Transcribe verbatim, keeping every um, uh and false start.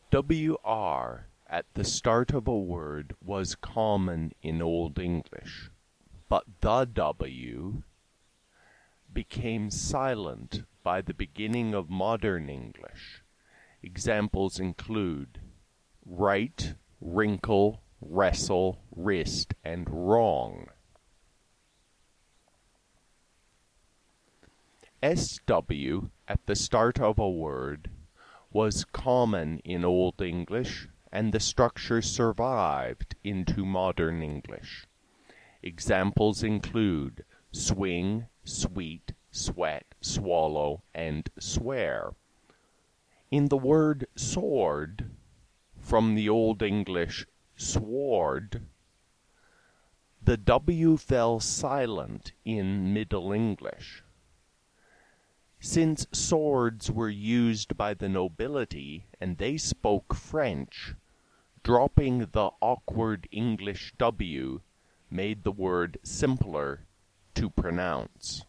W R at the start of a word was common in Old English, but the W became silent by the beginning of modern English. Examples include right, wrinkle, wrestle, wrist, and wrong. S W at the start of a word was common in Old English, and the structure survived into modern English. Examples include swing, sweet, sweat, swallow, and swear. In the word sword, from the Old English sword, the W fell silent in Middle English. Since swords were used by the nobility and they spoke French, dropping the awkward English W made the word simpler to pronounce.